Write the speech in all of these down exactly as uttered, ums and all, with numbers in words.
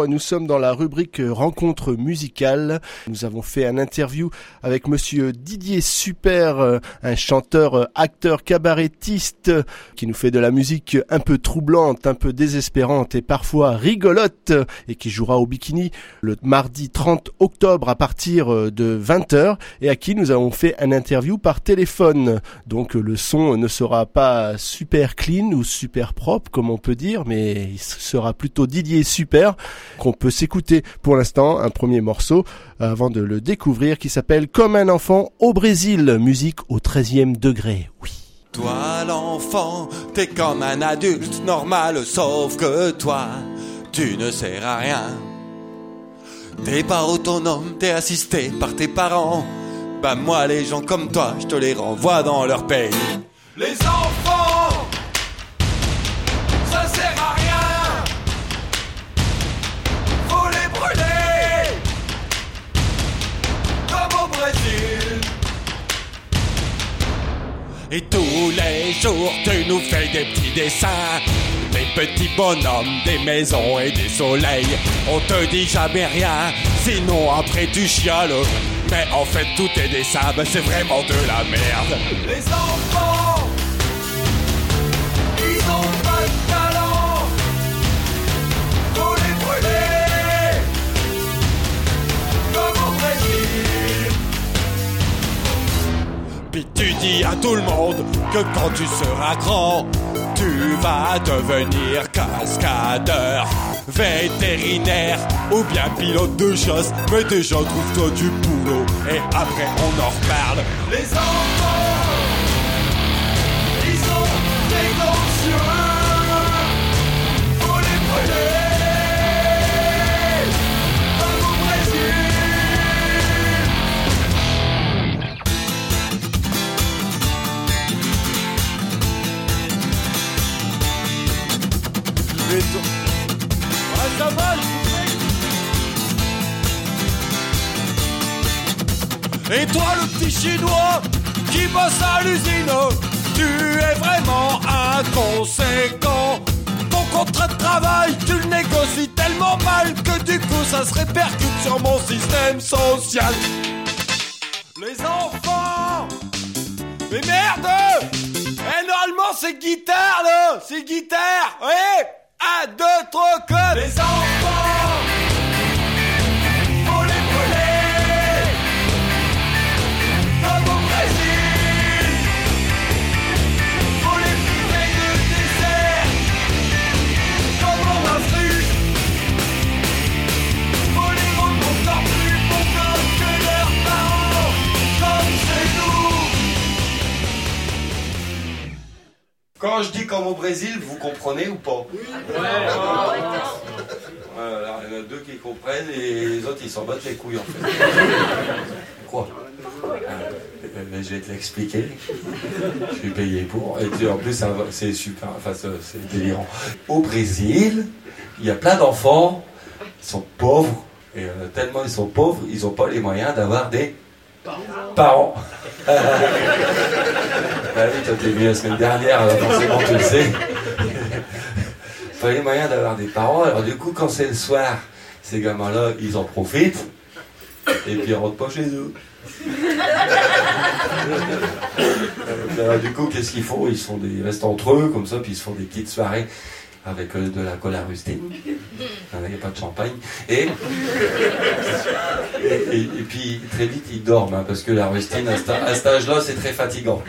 jour, nous sommes dans la rubrique rencontre musicale. Nous avons fait un interview avec monsieur Didier Super, un chanteur, acteur, cabarettiste qui nous fait de la musique un peu troublante, un peu désespérante et parfois rigolote et qui jouera au Bikini le mardi trente octobre à partir de vingt heures et à qui nous avons fait un interview par téléphone. Donc le son ne sera pas super clean ou super propre comme on peut dire, mais il sera plutôt Didier Super qu'on peut s'écouter pour l'instant un premier morceau avant de le découvrir qui s'appelle Comme un enfant au Brésil, musique au treizième degré. Oui. Toi l'enfant, t'es comme un adulte normal, sauf que toi, tu ne sers à rien. T'es pas autonome, t'es assisté par tes parents. Bah moi les gens comme toi, je te les renvoie dans leur pays. Les enfants, ça sert à rien. Faut les brûler, comme au Brésil. Et tous les jours tu nous fais des petits dessins, des petits bonhommes, des maisons et des soleils. On te dit jamais rien, sinon après tu chiales. Mais en fait tous tes dessins, ben c'est vraiment de la merde. Les enfants, ils ont pas de talent. Faut les brûler, comme au Brésil. Puis tu dis à tout le monde que quand tu seras grand, tu vas devenir cascadeur, vétérinaire ou bien pilote de chasse. Mais déjà trouve-toi du boulot et après on en reparle. Les enfants, ils sont prétentieux. Faut les brûler, comme au Brésil. Les to- ouais, ça va, je Et toi le petit chinois qui bosse à l'usine, tu es vraiment inconséquent. Ton contrat de travail, tu le négocies tellement mal que du coup ça se répercute sur mon système social. Les enfants, mais merde, eh, normalement c'est guitare là, c'est guitare, ouais. Un, deux, trois, quatre. Les enfants, faut les brûler, comme au Brésil. Faut les priver de dessert, comme en Afrique. Faut les rendre encore plus contents que leurs parents, comme chez nous. Quand je dis comme au Brésil, vous comprenez ou pas? Oui. Ouais. Voilà, il y en a deux qui comprennent et les autres ils s'en battent les couilles en fait. Quoi? euh, Mais je vais te l'expliquer. Je suis payé pour. Et puis, en plus ça, c'est super, enfin c'est délirant. Au Brésil, il y a plein d'enfants qui sont pauvres et euh, tellement ils sont pauvres, ils n'ont pas les moyens d'avoir des parents. Ah oui, toi t'es venu la semaine dernière, alors forcément tu le sais. Pas les moyens d'avoir des parents, alors du coup quand c'est le soir, ces gamins-là, ils en profitent, et puis ils rentrent pas chez eux. Alors du coup, qu'est-ce qu'ils font? Ils, font des... ils restent entre eux, comme ça, puis ils se font des petites soirées avec euh, de la cola rustée. Il n'y a pas de champagne. Et, et, et, et puis très vite ils dorment, hein, parce que la rustine à, sta... à cet âge-là, c'est très fatigant.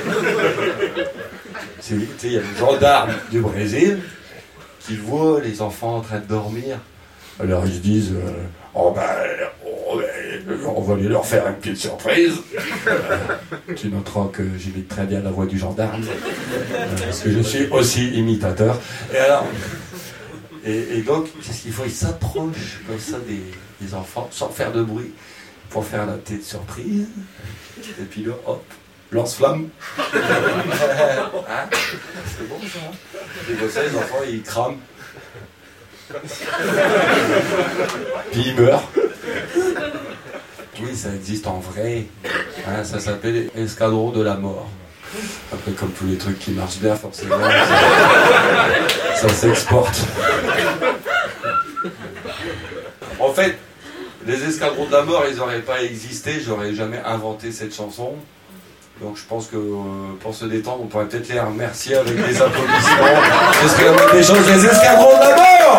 Il y a le gendarme du Brésil qui voit les enfants en train de dormir. Alors ils se disent euh, oh ben, oh ben, on va aller leur faire une petite surprise. Euh, tu noteras que j'imite très bien la voix du gendarme, euh, parce que je suis aussi imitateur. Et alors, et, et donc, qu'est-ce qu'il faut? Ils s'approchent comme ça des, des enfants, sans faire de bruit, pour faire la petite surprise. Et puis là, hop, lance-flamme. Hein? C'est bon ça, hein? Et comme ça, les enfants, ils crament. Puis ils meurent. Oui, ça existe en vrai. Hein, ça s'appelle Escadron de la mort. Après, comme tous les trucs qui marchent bien, forcément, ça, ça s'exporte. En fait, les escadrons de la mort, ils n'auraient pas existé, j'aurais jamais inventé cette chanson. Donc je pense que euh, pour se détendre, on pourrait peut-être les remercier avec des applaudissements. Parce qu'il y a des choses, les escadrons de la mort.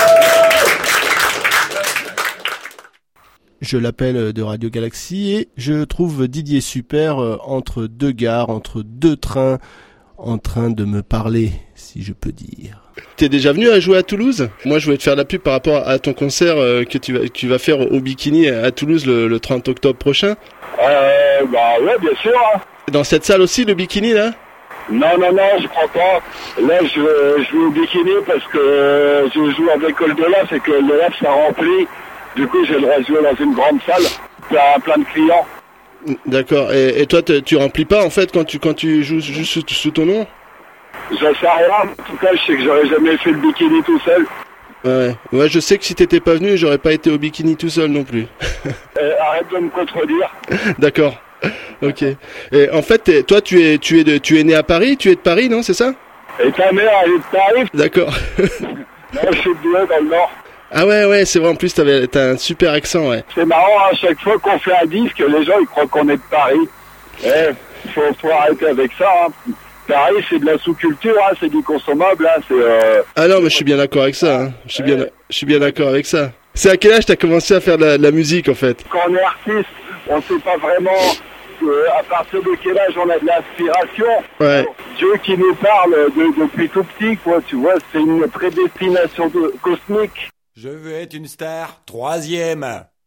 Je l'appelle de Radio Galaxie et je trouve Didier Super entre deux gares, entre deux trains, en train de me parler, si je peux dire. T'es déjà venu à jouer à Toulouse ? Moi, je voulais te faire la pub par rapport à ton concert que tu vas, que tu vas faire au Bikini à Toulouse le, le trente octobre prochain. Euh, bah ouais, bien sûr. Hein. Dans cette salle aussi, le Bikini, là ? Non, non, non, je crois pas. Là, je, je joue au Bikini parce que je joue avec Oldelaf et que Oldelaf, ça remplit. Du coup, j'ai le droit de jouer dans une grande salle. Il y a plein de clients. D'accord. Et, et toi, te, tu remplis pas, en fait, quand tu, quand tu joues juste sous, sous ton nom ? Je sais rien. En tout cas, je sais que j'aurais jamais fait le Bikini tout seul. Ouais, ouais, je sais que si t'étais pas venu, j'aurais pas été au Bikini tout seul non plus. euh, arrête de me contredire. D'accord. Ok. Et en fait, toi, tu es, tu es de, tu es né à Paris, tu es de Paris, non, c'est ça ? Et ta mère, elle est de Paris ? D'accord. Non, je suis de Douai, dans le Nord. Ah ouais, ouais, c'est vrai, en plus, t'avais, t'as un super accent, ouais. C'est marrant, à chaque fois qu'on fait un disque, les gens, ils croient qu'on est de Paris. Eh, faut, faut arrêter avec ça, hein. Paris, c'est de la sous-culture, hein, c'est du consommable, hein, c'est... Euh... Ah non, mais je suis bien d'accord avec ça, hein. Je suis bien, je suis bien d'accord avec ça. C'est à quel âge t'as commencé à faire de la, de la musique, en fait ? Quand on est artiste, on sait pas vraiment euh, à partir de quel âge on a de l'inspiration. Ouais. Dieu qui nous parle de, depuis tout petit, quoi, tu vois, c'est une prédestination de, cosmique. Je veux être une star, troisième.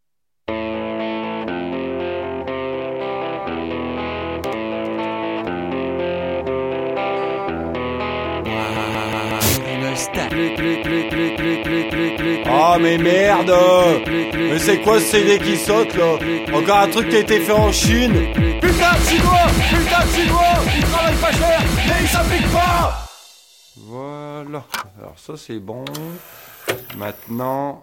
Plus, plus, plus, plus, plus, plus, plus, plus. Oh mais merde! Mais c'est quoi ce C D qui saute là? Encore un truc qui a été fait en Chine? Putain de chinois! Putain de chinois! Ils travaillent pas cher, mais ils s'appliquent pas! Voilà. Alors ça c'est bon. Maintenant...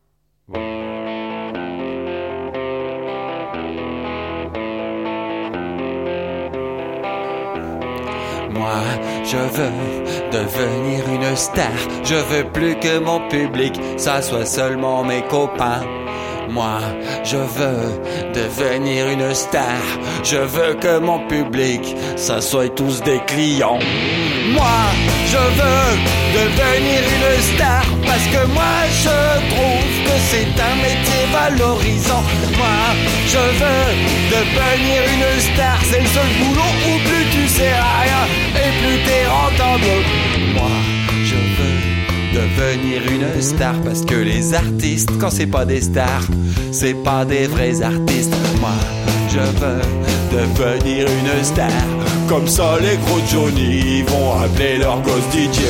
Moi, je veux devenir une star. Je veux plus que mon public, ça soit seulement mes copains. Moi, je veux devenir une star. Je veux que mon public, ça soit tous des clients. Moi, je veux devenir une star parce que moi, je trouve que c'est un métier valorisant. Moi, je veux devenir une star. C'est le seul boulot où plus tu sers à rien et plus t'es rentable. Moi, je veux devenir une star parce que les artistes, quand c'est pas des stars, c'est pas des vrais artistes. Moi, je veux devenir une star. Comme ça, les gros Johnny vont appeler leur gosse D J.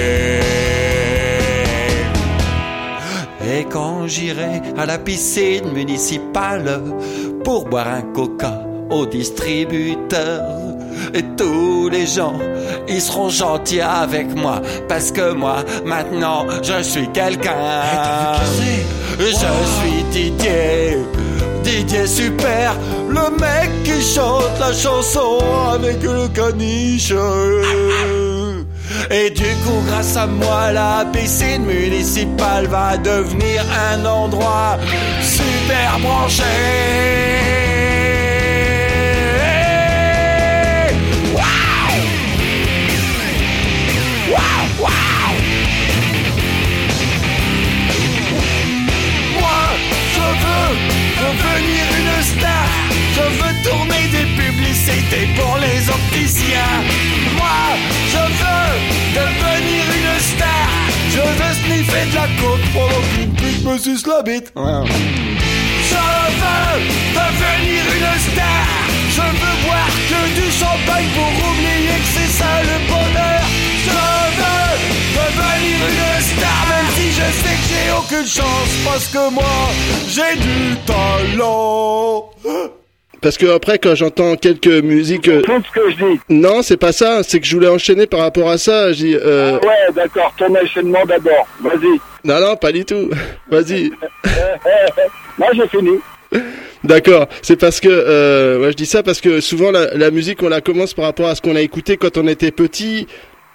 Et quand j'irai à la piscine municipale pour boire un coca au distributeur, et tous les gens, ils seront gentils avec moi parce que moi, maintenant, je suis quelqu'un. Hey, je wow. suis Didier, Didier Super, le mec qui chante la chanson avec le caniche. Et du coup, grâce à moi, la piscine municipale va devenir un endroit super branché. Devenir une star, je veux tourner des publicités pour les opticiens. Moi, je veux devenir une star, je veux sniffer de la coke pendant qu'une pute me suce la bite. Je veux devenir une star, je veux boire que du champagne pour oublier que c'est ça le bonheur. Je veux devenir une star, même si je sais que j'ai aucune chance, parce que moi, j'ai du talent. Parce que après, quand j'entends quelques musiques... Tout ce que je dis. Non, c'est pas ça, c'est que je voulais enchaîner par rapport à ça. Je dis, euh... ah ouais, d'accord, ton enchaînement d'abord, vas-y. Non, non, pas du tout, vas-y. Moi, j'ai fini. D'accord, c'est parce que euh, ouais, je dis ça parce que souvent la, la musique on la commence par rapport à ce qu'on a écouté quand on était petit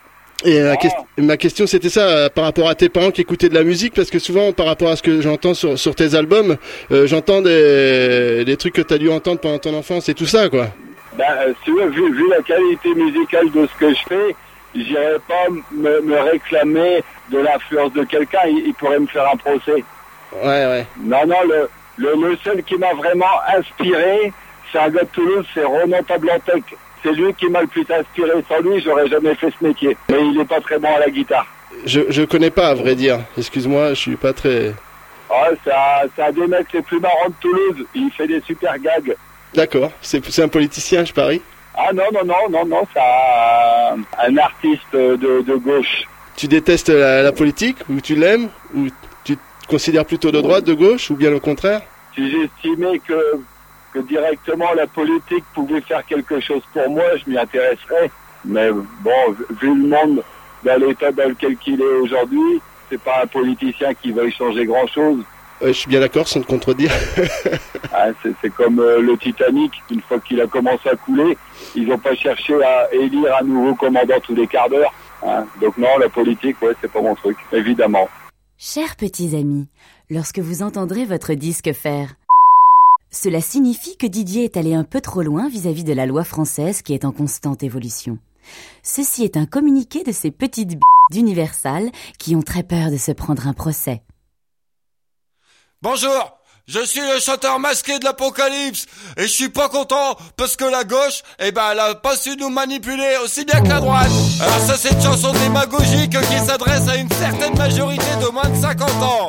Et ma, que- ma question c'était ça, euh, par rapport à tes parents qui écoutaient de la musique, parce que souvent par rapport à ce que j'entends sur, sur tes albums, euh, j'entends des, des trucs que tu as dû entendre pendant ton enfance et tout ça, quoi. Ben, euh, si tu veux, vu, vu la qualité musicale de ce que je fais, j'irais pas me, me réclamer de l'influence de quelqu'un, il, il pourrait me faire un procès. Ouais, ouais. Non, non, le, le, le seul qui m'a vraiment inspiré, c'est un gars de Toulouse, c'est Ronan Tablantec. C'est lui qui m'a le plus inspiré. Sans lui, j'aurais jamais fait ce métier. Mais il est pas très bon à la guitare. Je, je connais pas, à vrai dire. Excuse-moi, je suis pas très... Ah, c'est un, c'est un des mecs les plus marrants de Toulouse. Il fait des super gags. D'accord, c'est, c'est un politicien, je parie. Ah non, non, non, non, non, c'est un, un artiste de, de gauche. Tu détestes la, la politique, ou tu l'aimes, ou tu te considères plutôt de droite, de gauche, ou bien le contraire? Si j'estimais que, que directement la politique pouvait faire quelque chose pour moi, je m'y intéresserais. Mais bon, vu le monde dans l'état dans lequel il est aujourd'hui, c'est pas un politicien qui va y changer grand-chose. Ouais, je suis bien d'accord, sans te contredire. Ah, c'est, c'est comme euh, le Titanic, une fois qu'il a commencé à couler, ils n'ont pas cherché à élire un nouveau commandant tous les quarts d'heure. Hein. Donc non, la politique, ouais, c'est pas mon truc, évidemment. Chers petits amis, lorsque vous entendrez votre disque faire, cela signifie que Didier est allé un peu trop loin vis-à-vis de la loi française qui est en constante évolution. Ceci est un communiqué de ces petites b*** d'Universal qui ont très peur de se prendre un procès. Bonjour, je suis le chanteur masqué de l'Apocalypse et je suis pas content parce que la gauche, eh ben, elle a pas su nous manipuler aussi bien que la droite. Alors ça, c'est une chanson démagogique qui s'adresse à une certaine majorité de moins de cinquante ans.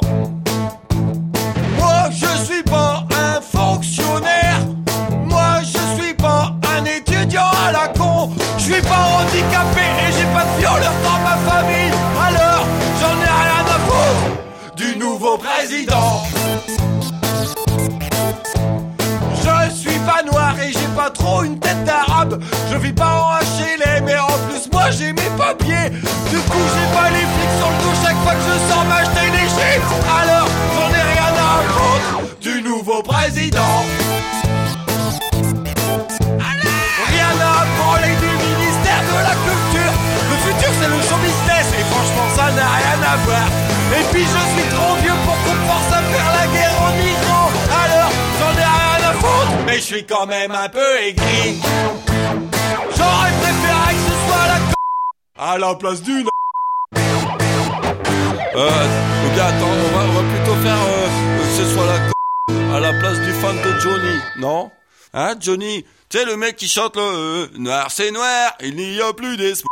Moi, je suis pas un fonctionnaire. Moi, je suis pas un étudiant à la con. Je suis pas handicapé et j'ai pas de violeur dans ma famille. Alors, j'en ai rien à foutre du nouveau président. Je suis pas noir et j'ai pas trop une tête d'arabe. Je vis pas en H L M mais en plus moi j'ai mes papiers. Du coup j'ai pas les flics sur le dos chaque fois que je sors m'acheter des chips. Alors j'en ai rien à foutre du nouveau président. Rien à branler du ministère de la culture. Le futur c'est le show business et franchement ça n'a rien à voir. Et puis je suis trop vieux pour qu'on force à faire la guerre en Iran. Alors j'en ai rien à foutre, mais je suis quand même un peu aigri. J'aurais préféré que ce soit la c*** à la place d'une. Euh, ok, attends, on va, on va plutôt faire euh, que ce soit la c*** à la place du fan de Johnny, non? Hein, Johnny? Tu sais, le mec qui chante le euh, noir c'est noir, il n'y a plus d'espoir.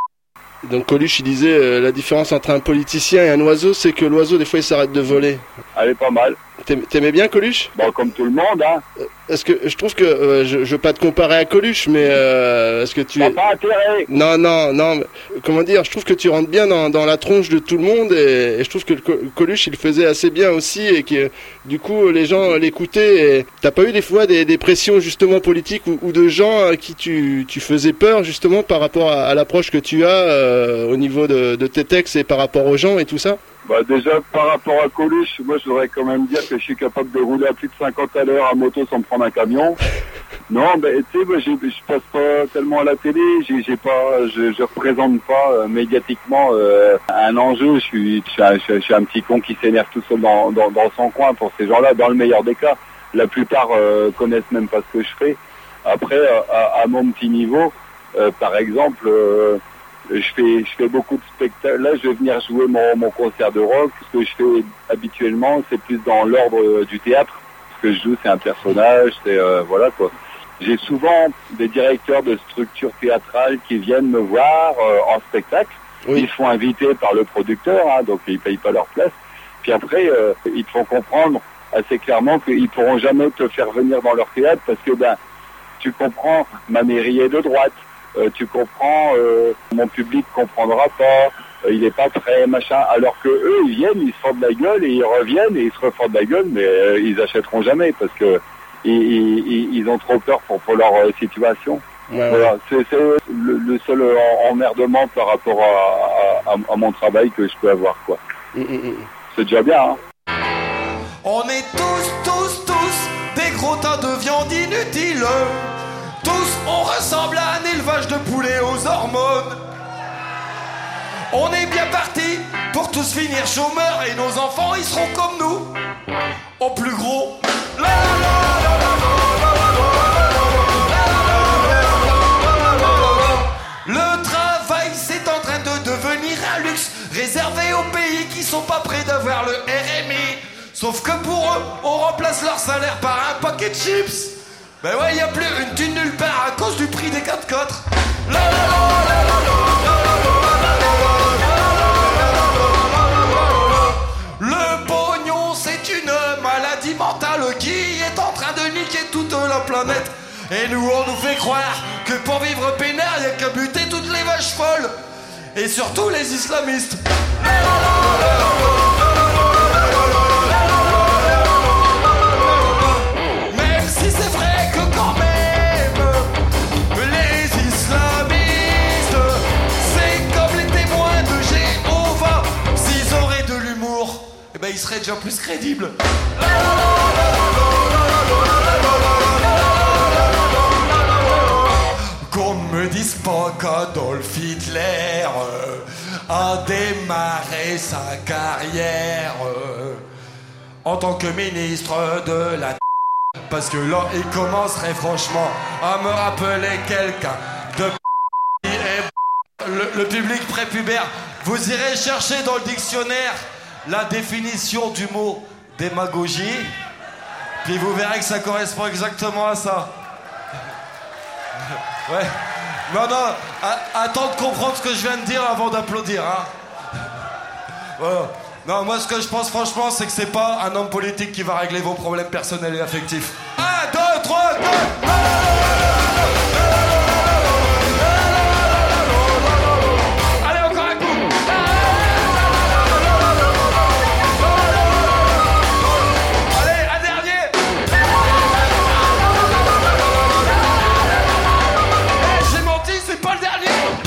Donc Coluche, il disait euh, la différence entre un politicien et un oiseau, c'est que l'oiseau, des fois, il s'arrête de voler. Elle est pas mal. T'aimais, t'aimais bien Coluche? Bon, comme tout le monde, hein. Est-ce que je trouve que euh, je, je veux pas te comparer à Coluche, mais euh, est-ce que tu T'as es... pas intérêt. Non, non, non. mais, comment dire? Je trouve que tu rentres bien dans, dans la tronche de tout le monde et, et je trouve que le Co- Coluche, il faisait assez bien aussi et que du coup les gens l'écoutaient. Et t'as pas eu des fois des, des pressions justement politiques ou, ou de gens à qui tu, tu faisais peur justement par rapport à, à l'approche que tu as euh, au niveau de, de tes textes et par rapport aux gens et tout ça? Bah déjà, par rapport à Coluche, moi je voudrais quand même dire que je suis capable de rouler à plus de cinquante à l'heure à moto sans me prendre un camion. Non, mais tu sais, moi j'ai- je passe pas tellement à la télé, j'ai j'ai pas, je, je représente pas euh, médiatiquement euh, un enjeu. Je suis, je suis, un, je suis- je suis un petit con qui s'énerve tout seul dans, dans, dans son coin. Pour ces gens-là, dans le meilleur des cas, la plupart euh, connaissent même pas ce que je fais. Après, euh, à, à mon petit niveau, euh, par exemple. Euh, Je fais, je fais beaucoup de spectacles. Là, je vais venir jouer mon, mon concert de rock. Ce que je fais habituellement, c'est plus dans l'ordre euh, du théâtre. Ce que je joue, c'est un personnage, c'est euh, voilà quoi. J'ai souvent des directeurs de structures théâtrales qui viennent me voir euh, en spectacle. Oui. Ils sont invités par le producteur, hein, donc ils payent pas leur place. Puis après, euh, ils te font comprendre assez clairement qu'ils pourront jamais te faire venir dans leur théâtre parce que ben, tu comprends, ma mairie est de droite. Euh, tu comprends, euh, mon public comprendra pas, euh, il est pas prêt, machin. Alors que eux, ils viennent, ils se font de la gueule et ils reviennent et ils se refont de la gueule, mais euh, ils achèteront jamais parce que ils, ils, ils ont trop peur pour, pour leur euh, situation. Ouais, ouais. Voilà, c'est, c'est le, le seul en- emmerdement par rapport à, à, à, à mon travail que je peux avoir, quoi. Mm, mm, mm. C'est déjà bien, hein. On est tous, tous, tous des gros tas de viande inutile. Tous, on ressemble à un élevage de poulets aux hormones. On est bien parti pour tous finir chômeurs et nos enfants ils seront comme nous. En plus gros. La, la, la, la, la, la, la, la, la, la, la, la. Le travail c'est en train de devenir un luxe réservé aux pays qui sont pas prêts d'avoir le R M I. Sauf que pour eux, on remplace leur salaire par un paquet de chips. Ben ouais, y a plus une thune nulle part à cause du prix des quatre-quatre. La, la, la, la, la, la. Le pognon, c'est une maladie mentale qui est en train de niquer toute la planète. Et nous, on nous fait croire que pour vivre peinard, il n'y a qu'à buter toutes les vaches folles. Et surtout les islamistes. Même si c'est vrai que quand même, les islamistes, c'est comme les témoins de Jéhovah. S'ils auraient de l'humour, eh ben ils seraient déjà plus crédibles. Qu'on ne me dise pas qu'Adolf Hitler euh, a démarré sa carrière euh, en tant que ministre de la t***. Parce que là, il commencerait franchement à me rappeler quelqu'un de p***. Et le, le public prépubère, vous irez chercher dans le dictionnaire la définition du mot démagogie, puis vous verrez que ça correspond exactement à ça. Ouais. Non, non, a- attends de comprendre ce que je viens de dire avant d'applaudir, hein. Voilà. Non, moi, ce que je pense, franchement, c'est que c'est pas un homme politique qui va régler vos problèmes personnels et affectifs. Un, deux, trois, deux. Allez, encore un coup. Allez, un dernier. J'ai menti, c'est pas le dernier.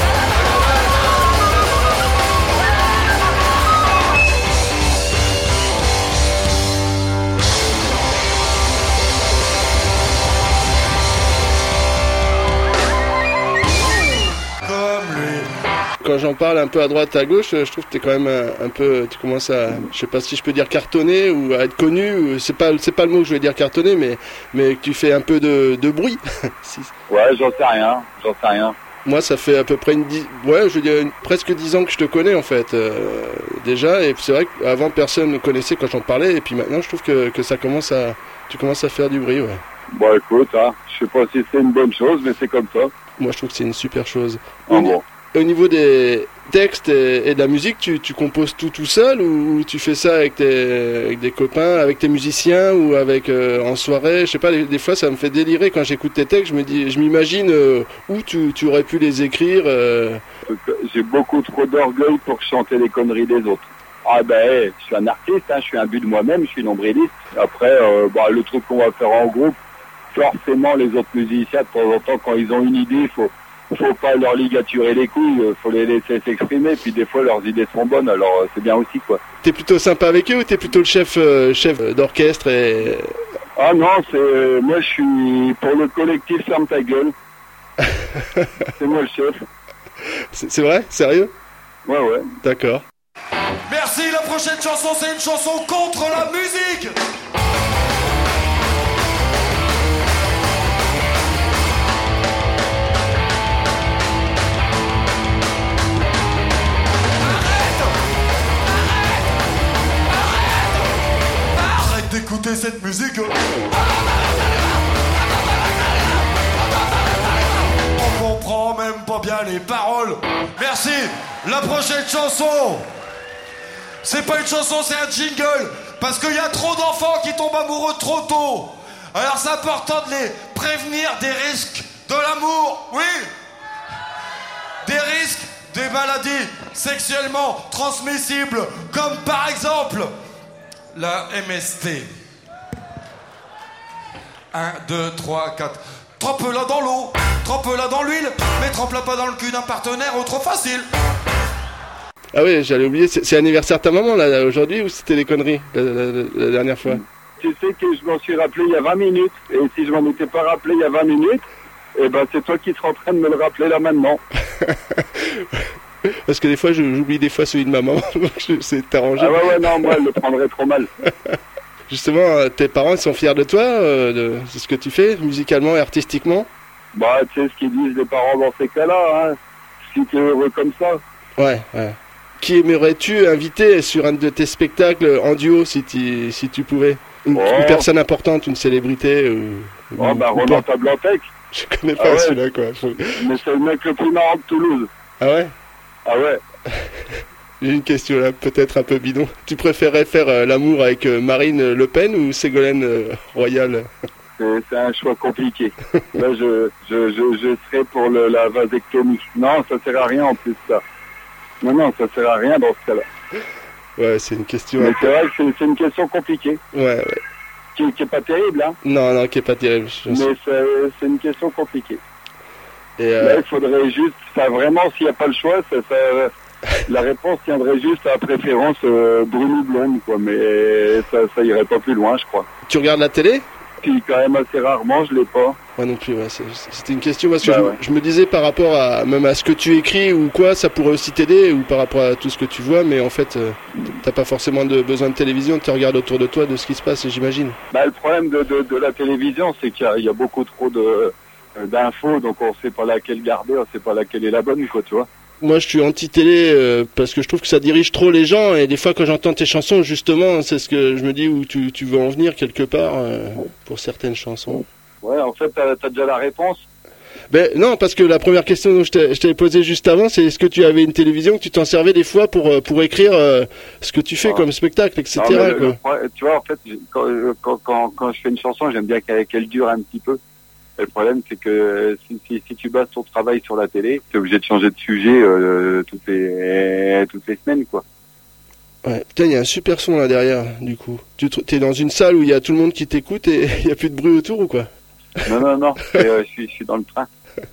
Quand j'en parle un peu à droite, à gauche, je trouve que t'es quand même un, un peu, tu commences à, je sais pas si je peux dire cartonner ou à être connu, ou c'est pas, c'est pas le mot que je voulais dire cartonner, mais, mais que tu fais un peu de, de bruit. Si. Ouais, j'en sais rien, j'en sais rien. Moi, ça fait à peu près une dix, ouais, je veux dire une, presque dix ans que je te connais en fait, euh, déjà, et c'est vrai qu'avant personne ne connaissait quand j'en parlais, et puis maintenant je trouve que, que ça commence à, tu commences à faire du bruit, ouais. Bon, écoute, hein, je sais pas si c'est une bonne chose, mais c'est comme ça. Moi, je trouve que c'est une super chose. Ah Au, bon. au niveau des textes et, et de la musique, tu, tu composes tout tout seul ou tu fais ça avec, tes, avec des copains, avec tes musiciens ou avec euh, en soirée? Je sais pas, des, des fois ça me fait délirer quand j'écoute tes textes. Je me dis, je m'imagine euh, où tu, tu aurais pu les écrire. Euh... J'ai beaucoup trop d'orgueil pour chanter les conneries des autres. Ah ben, hey, je suis un artiste, hein, je suis un but de moi-même, je suis nombriliste. Après, euh, bah, le truc qu'on va faire en groupe, forcément les autres musiciens, de temps en temps, quand ils ont une idée, il faut, faut pas leur ligaturer les couilles, faut les laisser s'exprimer, puis des fois leurs idées sont bonnes, alors euh, c'est bien aussi, quoi. T'es plutôt sympa avec eux ou t'es plutôt le chef, euh, chef d'orchestre et... Ah non, c'est moi je suis pour le collectif Ferme ta gueule. C'est moi le chef. C'est, c'est vrai? Sérieux? Ouais, ouais. D'accord. Merci, la prochaine chanson, c'est une chanson contre la musique. Arrête d'écouter cette musique. On comprend même pas bien les paroles. Merci. La prochaine chanson, c'est pas une chanson, c'est un jingle. Parce qu'il y a trop d'enfants qui tombent amoureux trop tôt. Alors c'est important de les prévenir des risques de l'amour. Oui. Des risques des maladies sexuellement transmissibles, comme par exemple la M S T. un, deux, trois, quatre. Trempe-la dans l'eau, trempe-la dans l'huile, mais trempe-la pas dans le cul d'un partenaire ou trop facile. Ah oui, j'allais oublier, c'est, c'est l'anniversaire de ta maman là, aujourd'hui, ou c'était des conneries la, la, la, la dernière fois? Tu sais que je m'en suis rappelé il y a vingt minutes, et si je m'en étais pas rappelé il y a vingt minutes, eh ben c'est toi qui seras en train de me le rappeler là maintenant. Parce que des fois, je, j'oublie des fois celui de maman, donc c'est arrangé. Ah ouais, ouais, non, moi, elle le prendrait trop mal. Justement, euh, tes parents ils sont fiers de toi, euh, de, de ce que tu fais, musicalement et artistiquement? Bah, tu sais ce qu'ils disent les parents dans ces cas-là, hein. Si t'es heureux comme ça. Ouais, ouais. Qui aimerais-tu inviter sur un de tes spectacles en duo, si tu, si tu pouvais? Une, Oh. une personne importante, une célébrité ou, Oh, ou- bah, ou Roland pas. Tablantec. Je connais pas Ah ouais. celui-là, quoi. Faut- Mais c'est le mec le plus marrant de Toulouse. Ah ouais? Ah ouais. J'ai une question là, peut-être un peu bidon. Tu préférerais faire euh, l'amour avec euh, Marine Le Pen ou Ségolène euh, Royal? C'est, c'est un choix compliqué. Là, je, je, je, je serais pour le, la vasectomie. Non, ça sert à rien en plus, ça. Non, non, ça sert à rien dans ce cas-là. Ouais, c'est une question. Mais un c'est peu- vrai que c'est, c'est une question compliquée. Ouais, ouais. Qui, qui est pas terrible, hein. Non, non, qui est pas terrible. je sais. Mais c'est, c'est une question compliquée. Et, euh, Là, il faudrait juste, enfin, vraiment, s'il n'y a pas le choix, ça, ça, la réponse tiendrait juste à préférence euh, brune ou blonde, quoi. Mais ça, ça irait pas plus loin, je crois. tu regardes la télé? Puis quand même assez rarement, je l'ai pas. Moi non plus, ouais, c'est- c'était une question parce que Bah je, ouais. je me disais par rapport à même à ce que tu écris ou quoi, ça pourrait aussi t'aider ou par rapport à tout ce que tu vois, mais en fait, euh, t'as pas forcément de besoin de télévision, tu regardes autour de toi de ce qui se passe, j'imagine. Bah, le problème de, de, de la télévision, c'est qu'il y a, il y a beaucoup trop de euh, d'infos, donc on sait pas laquelle garder, on sait pas laquelle est la bonne, quoi, tu vois. Moi, je suis anti-télé euh, parce que je trouve que ça dirige trop les gens et des fois quand j'entends tes chansons, justement, c'est ce que je me dis où tu, tu veux en venir quelque part euh, pour certaines chansons. Ouais, en fait, t'as, t'as déjà la réponse. Ben non, parce que la première question que je t'ai- je t'avais posée juste avant, c'est est-ce que tu avais une télévision, que tu t'en servais des fois pour euh, pour écrire euh, ce que tu fais Ah. comme spectacle, et cetera. Non, mais le- quoi. le problème- tu vois, en fait, j'ai- quand, euh, quand, quand, quand je fais une chanson, j'aime bien qu'elle, qu'elle dure un petit peu. Et le problème, c'est que si, si, si tu bases ton travail sur la télé, t'es obligé de changer de sujet euh, toutes les toutes les semaines, quoi. Ouais. Putain, il y a un super son là derrière, du coup. Tu es dans une salle où il y a tout le monde qui t'écoute et il y a plus de bruit autour ou quoi? Non, non, non, c'est, euh, je suis, je suis dans le train.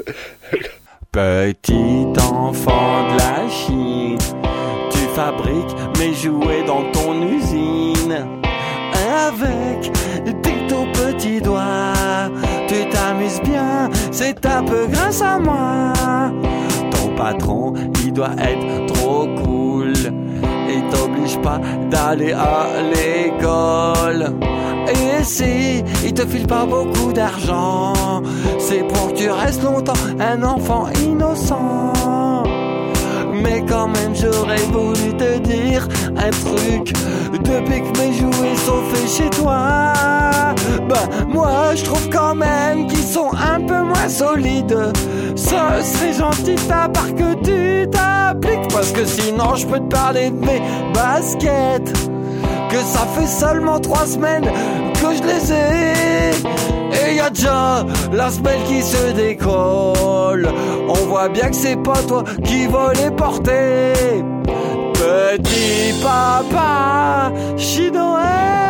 Petit enfant de la Chine, tu fabriques mes jouets dans ton usine. Avec tes tout petits doigts, tu t'amuses bien, c'est un peu grâce à moi. Ton patron, il doit être trop cool. Il t'oblige pas d'aller à l'école. Et si il te file pas beaucoup d'argent, c'est pour que tu restes longtemps un enfant innocent. Mais quand même j'aurais voulu te dire un truc. Depuis que mes jouets sont faits chez toi, ben moi je trouve quand même qu'ils sont un peu moins solides. Ce serait gentil de ta part que tu t'appliques, parce que sinon je peux te parler de mes baskets, que ça fait seulement trois semaines que je les ai. Et y a déjà la semelle qui se décolle. On voit bien que c'est pas toi qui vas les porter. Petit papa, chez Noël.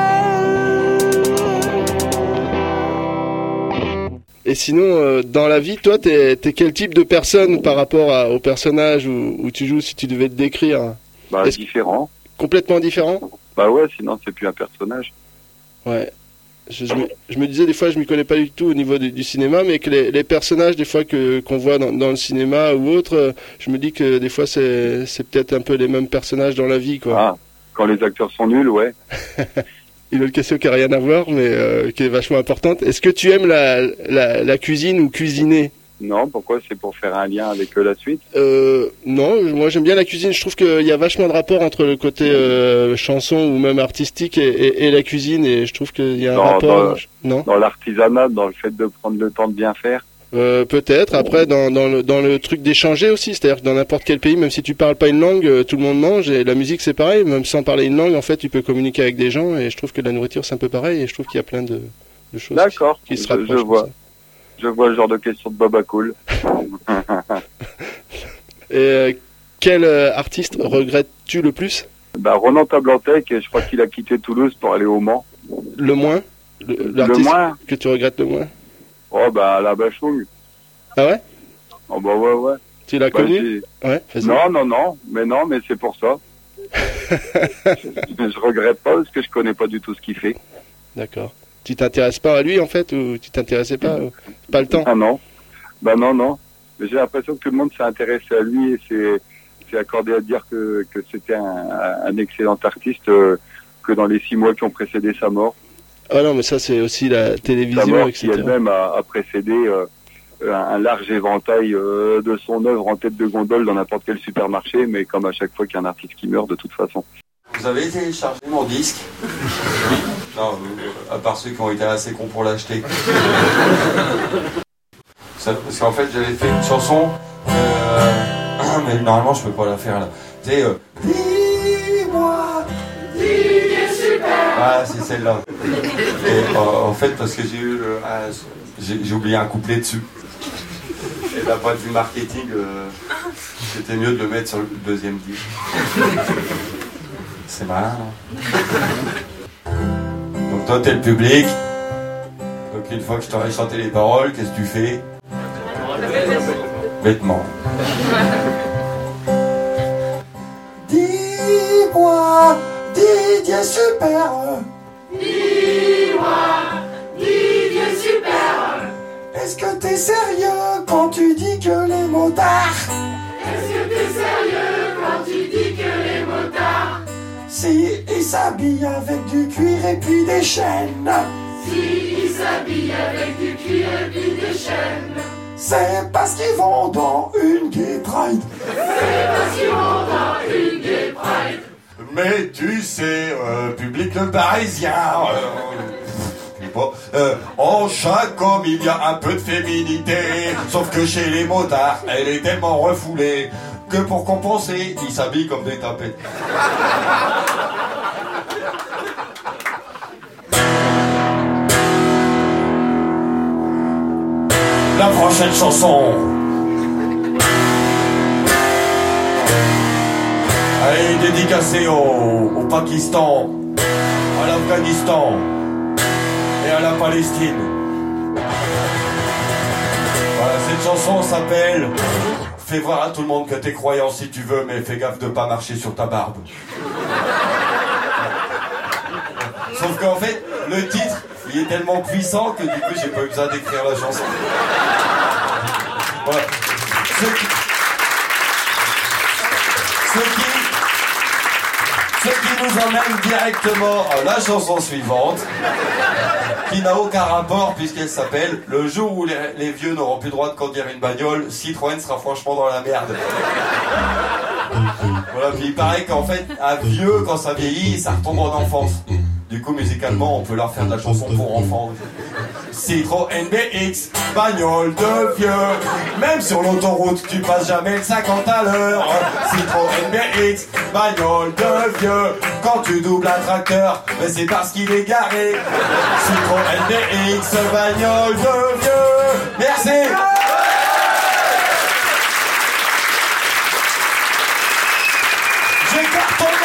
Et sinon, euh, dans la vie, toi, t'es t'es quel type de personne par rapport à- au personnage où, où tu joues, si tu devais te décrire? Bah, Est-ce- différent. Complètement différent? Bah ouais, sinon c'est plus un personnage. Ouais. Je, je, me, je me disais des fois, je m'y connais pas du tout au niveau du, du cinéma, mais que les, les personnages des fois que qu'on voit dans, dans le cinéma ou autre, euh, je me dis que des fois c'est c'est peut-être un peu les mêmes personnages dans la vie, quoi. Ah, quand les acteurs sont nuls, ouais. Une autre question qui a rien à voir, mais euh, qui est vachement importante. Est-ce que tu aimes la, la, la cuisine ou cuisiner? Non, pourquoi? C'est pour faire un lien avec euh, la suite. Euh, non, moi j'aime bien la cuisine. Je trouve qu'il y a vachement de rapport entre le côté euh, chanson ou même artistique et, et, et la cuisine, et je trouve qu'il y a un Dans- rapport. dans- Non, Dans l'artisanat, dans le fait de prendre le temps de bien faire. euh, peut-être. Après, dans, dans, le, dans le truc d'échanger aussi, c'est-à-dire que dans n'importe quel pays, même si tu parles pas une langue, euh, tout le monde mange. Et la musique c'est pareil, même sans parler une langue, en fait, tu peux communiquer avec des gens. Et je trouve que la nourriture c'est un peu pareil. Et je trouve qu'il y a plein de, de choses D'accord, qui, qui se je, rapprochent. je comme vois. ça. Je vois le genre de question de Baba Cool. Et euh, quel euh, artiste regrettes-tu le plus? Bah, Ronan Tablantec, je crois qu'il a quitté Toulouse pour aller au Mans. Le moins? Le, Le l'artiste moins? que tu regrettes le moins? Oh, bah, la Bachung. Ah ouais? Oh, bah, ouais, ouais. Tu l'as Bah, connu? j'ai- Ouais, vas-y. non, non, non, mais non, mais c'est pour ça. je, je regrette pas parce que je connais pas du tout ce qu'il fait. D'accord. Tu t'intéresses pas à lui en fait, ou tu t'intéressais pas? ou- Pas le temps? Ah non, bah non, non. Mais j'ai l'impression que tout le monde s'est intéressé à lui et c'est s'est accordé à dire que, que c'était un, un excellent artiste euh, que dans les six mois qui ont précédé sa mort. Ah non, mais ça c'est aussi la télévision, sa mort et cetera. Qui elle-même a, a précédé euh, un, un large éventail euh, de son œuvre en tête de gondole dans n'importe quel supermarché, mais comme à chaque fois qu'il y a un artiste qui meurt de toute façon. Vous avez téléchargé mon disque? Oui. Non, euh, à part ceux qui ont été assez cons pour l'acheter. Ça, parce qu'en fait, j'avais fait une chanson, euh, mais normalement, je peux pas la faire là. Tu sais, euh, dis-moi, Didier super. Ah, c'est celle-là. Et euh, en fait, parce que j'ai eu, le, ah, j'ai, j'ai oublié un couplet dessus. Et d'un point de vue marketing, euh, c'était mieux de le mettre sur le deuxième disque. C'est malin, non? Donc toi, t'es le public. Donc une fois que je t'aurai chanté les paroles, qu'est-ce que tu fais? Vêtements. Dis-moi, Didier super. Dis-moi, Didier super. Est-ce que t'es sérieux quand tu dis que les motards? Est-ce que t'es sérieux quand tu dis que les motards? Si, ils s'habillent avec du cuir et puis des chaînes. Si, ils s'habillent avec du cuir et puis des chaînes. C'est parce qu'ils vont dans une gay pride. C'est parce qu'ils vont dans une gay pride. Mais tu sais, euh, public le parisien, euh, pas, euh, en chaque homme il y a un peu de féminité. Sauf que chez les motards, elle est tellement refoulée que pour compenser, ils s'habillent comme des tapettes. La prochaine chanson. Elle est dédicacée au, au Pakistan, à l'Afghanistan et à la Palestine. Voilà, cette chanson s'appelle « Fais voir à tout le monde que t'es croyant si tu veux, mais fais gaffe de pas marcher sur ta barbe. » Sauf qu'en fait, le titre, il est tellement puissant que du coup, j'ai pas eu besoin d'écrire la chanson. Voilà. Ce qui... Ce qui... Ce qui nous emmène directement à la chanson suivante, qui n'a aucun rapport puisqu'elle s'appelle « Le jour où les, les vieux n'auront plus le droit de conduire une bagnole, Citroën sera franchement dans la merde ». Voilà, puis il paraît qu'en fait, un vieux, quand ça vieillit, ça retombe en enfance. Du coup, musicalement, on peut leur faire de la chanson pour enfants. Citroën B X, bagnole de vieux. Même sur l'autoroute, tu passes jamais le cinquante à l'heure. Citroën B X, bagnole de vieux. Quand tu doubles un tracteur, mais c'est parce qu'il est garé. Citroën B X, bagnole de vieux. Merci. J'ai cartonné.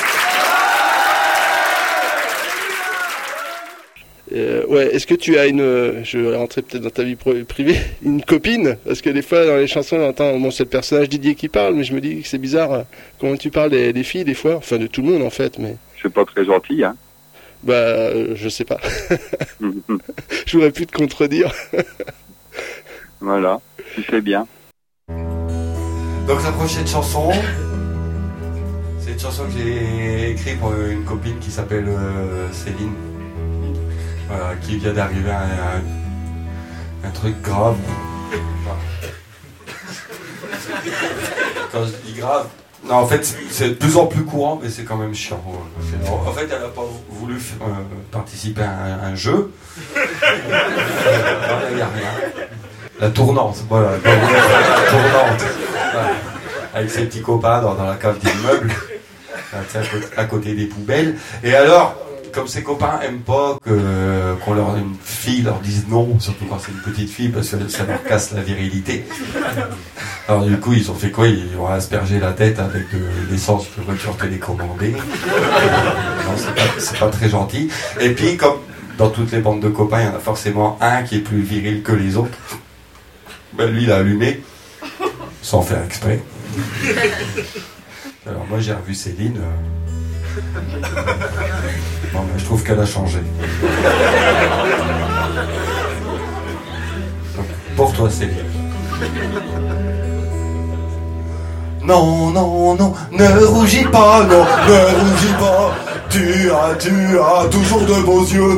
Euh, ouais, est-ce que tu as une, je vais rentrer peut-être dans ta vie privée, une copine? Parce que des fois dans les chansons on entend, bon c'est le personnage Didier qui parle, mais je me dis que c'est bizarre, euh, comment tu parles des, des filles des fois, enfin de tout le monde en fait, mais... C'est pas très gentil, hein. Bah, euh, je sais pas. Je voudrais plus te contredire. Voilà, tu fais bien. Donc la prochaine chanson, c'est une chanson que j'ai écrite pour une copine qui s'appelle euh, Céline. Voilà, qui vient d'arriver à un, un, un truc grave. Quand je dis grave, non en fait c'est de plus en plus courant, mais c'est quand même chiant. En fait elle n'a pas voulu euh, participer à un, un jeu. Il n'y a rien. La tournante, voilà. La tournante. Voilà. Avec ses petits copains dans, dans la cave d'immeuble, à, à côté des poubelles. Et alors, comme ses copains aiment pas que, qu'on leur une fille leur dise non, surtout quand c'est une petite fille, parce que ça leur casse la virilité. Alors du coup, ils ont fait quoi? Ils ont aspergé la tête avec de l'essence de voiture télécommandée. Non, c'est pas, c'est pas très gentil. Et puis, comme dans toutes les bandes de copains, il y en a forcément un qui est plus viril que les autres. Ben, lui, il a allumé, sans faire exprès. Alors moi, j'ai revu Céline. Euh... Bon, ben, je trouve qu'elle a changé. Donc, pour toi, Céline. Non, non, non, ne rougis pas, non, ne rougis pas. Tu as, tu as toujours de beaux yeux.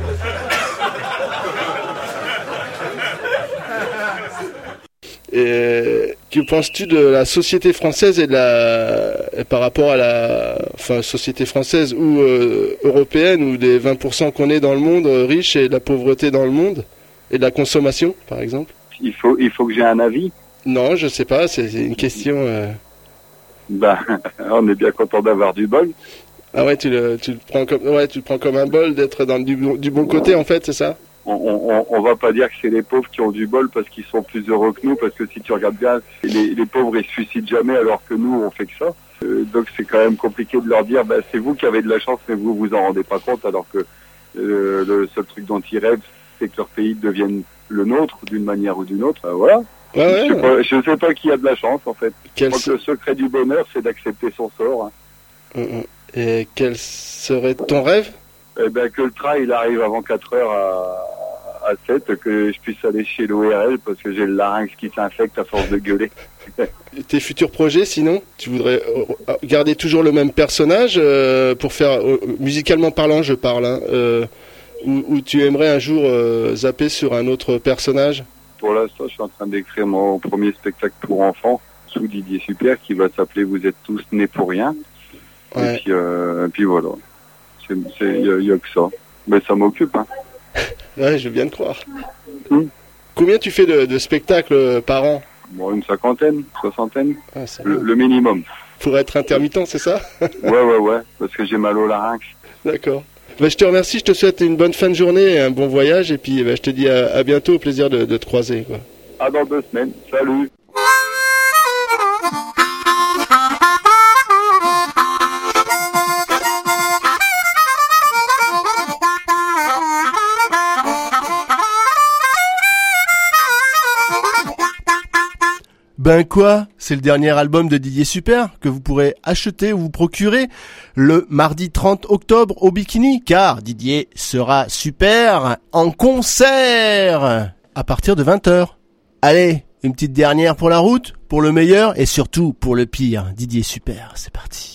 Et que penses-tu de la société française et de la et par rapport à la enfin société française ou euh, européenne ou des vingt pour cent qu'on est dans le monde euh, riche et de la pauvreté dans le monde et de la consommation par exemple? Il faut, il faut que j'ai un avis. Non, je sais pas, c'est une question. Euh... Ben, on est bien content d'avoir du bol. Ah ouais, tu le, tu le prends comme, ouais, tu le prends comme un bol d'être dans du, du bon côté en fait, c'est ça? On, on, on va pas dire que c'est les pauvres qui ont du bol parce qu'ils sont plus heureux que nous, parce que si tu regardes bien, les, les pauvres ils se suicident jamais alors que nous on fait que ça. Euh, donc c'est quand même compliqué de leur dire, ben, c'est vous qui avez de la chance mais vous vous en rendez pas compte, alors que euh, le seul truc dont ils rêvent c'est que leur pays devienne le nôtre d'une manière ou d'une autre. Euh, voilà. Ouais, ouais, je, sais pas, je sais pas qui a de la chance en fait. Quel Je crois que le secret du bonheur c'est d'accepter son sort. Hein. Et quel serait ton rêve? Eh ben, que le train il arrive avant quatre heures à, à sept, que je puisse aller chez l'O R L parce que j'ai le larynx qui s'infecte à force de gueuler. Tes futurs projets sinon? Tu voudrais garder toujours le même personnage euh, pour faire, euh, musicalement parlant je parle, hein, euh, ou, ou tu aimerais un jour euh, zapper sur un autre personnage? Pour l'instant je suis en train d'écrire mon premier spectacle pour enfants sous Didier Super qui va s'appeler Vous êtes tous nés pour rien. Ouais. Et puis, euh, et puis voilà. Il n'y a, a que ça. Mais ça m'occupe. Hein. Ouais, je viens de croire. Hum. Combien tu fais de, de spectacles par an? Bon, une cinquantaine, soixantaine. Ah, le, le minimum. Pour être intermittent, c'est ça? Ouais, ouais, ouais. Parce que j'ai mal au larynx. D'accord. Bah, je te remercie, je te souhaite une bonne fin de journée, un bon voyage. Et puis bah, je te dis à, à bientôt, au plaisir de, de te croiser. Quoi. À dans deux semaines. Salut. Ben quoi, c'est le dernier album de Didier Super que vous pourrez acheter ou vous procurer le mardi trente octobre au Bikini, car Didier sera super en concert à partir de vingt heures. Allez, une petite dernière pour la route, pour le meilleur et surtout pour le pire. Didier Super, c'est parti.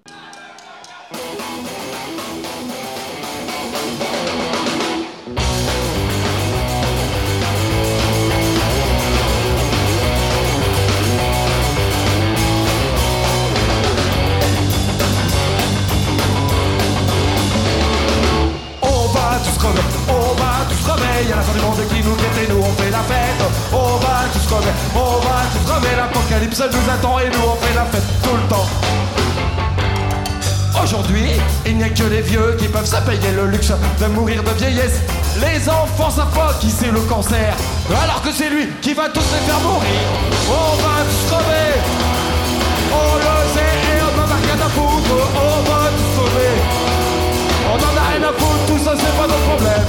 On va tous crever, y'a la fin du monde qui nous guette et nous on fait la fête. On va tous crever, on va tous crever, l'apocalypse nous attend et nous on fait la fête tout le temps. Aujourd'hui, il n'y a que les vieux qui peuvent se payer le luxe de mourir de vieillesse. Les enfants savent pas qui c'est le cancer, alors que c'est lui qui va tous les faire mourir. On va tous crever, on le sait et on en a rien à foutre. On va tous crever, on en a rien à foutre, tout ça c'est pas notre problème.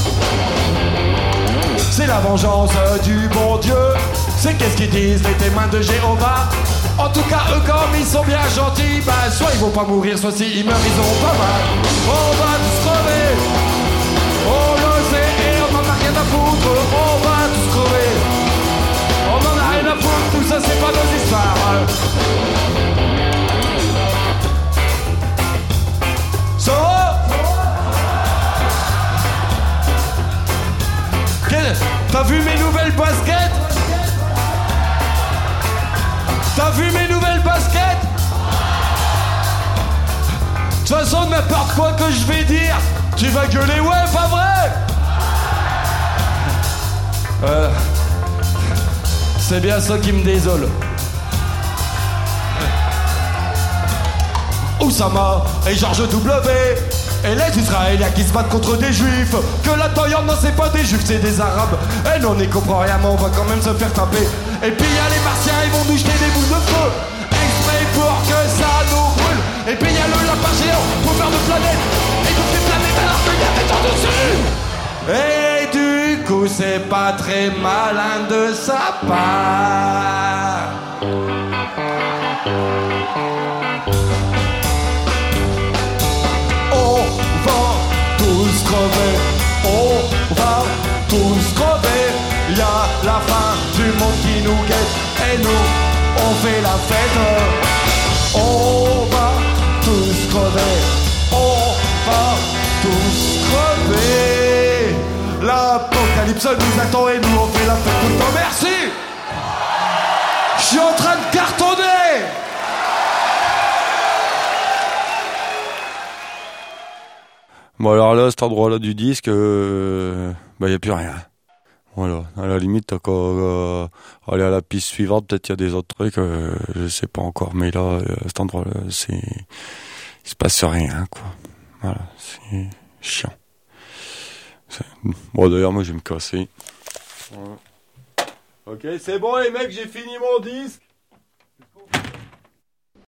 C'est la vengeance du bon Dieu. C'est qu'est-ce qu'ils disent les témoins de Jéhovah. En tout cas eux comme ils sont bien gentils, bah soit ils vont pas mourir, soit si ils meurent ils ont pas mal. On va tous crever, on le sait et on en a rien à foutre. On va tous crever, on en a rien à foutre, tout ça c'est pas nos histoires. So T'as vu mes nouvelles baskets? T'as vu mes nouvelles baskets? De toute façon, n'importe quoi que je vais dire, tu vas gueuler, ouais, pas vrai? Euh, c'est bien ça qui me désole. Oussama et George W. Et les Israéliens qui se battent contre des Juifs. Que la Toyande, non c'est pas des Juifs, c'est des Arabes. Et non, on n'y comprend rien, mais on va quand même se faire taper. Et puis y'a les Martiens, ils vont nous jeter des boules de feu exprès pour que ça nous brûle. Et puis y'a le lapin géant pour faire de planètes. Et toutes les planètes alors qu'il y a des gens dessus. Et du coup c'est pas très malin de sa part. Crever, on va tous crever. Y'a la fin du monde qui nous guette et nous on fait la fête. On va tous crever, on va tous crever. L'apocalypse nous attend et nous on fait la fête tout le temps. Merci. Je suis en train de cartonner. Bon alors là, cet endroit-là du disque, euh, bah y a plus rien. Voilà, à la limite, t'as qu'à euh, aller à la piste suivante, peut-être il y a des autres trucs, euh, je sais pas encore, mais là, euh, cet endroit-là, c'est, il se passe rien, quoi. Voilà, c'est chiant. C'est... Bon d'ailleurs, moi je vais me casser. Voilà. Ok, c'est bon les mecs, j'ai fini mon disque.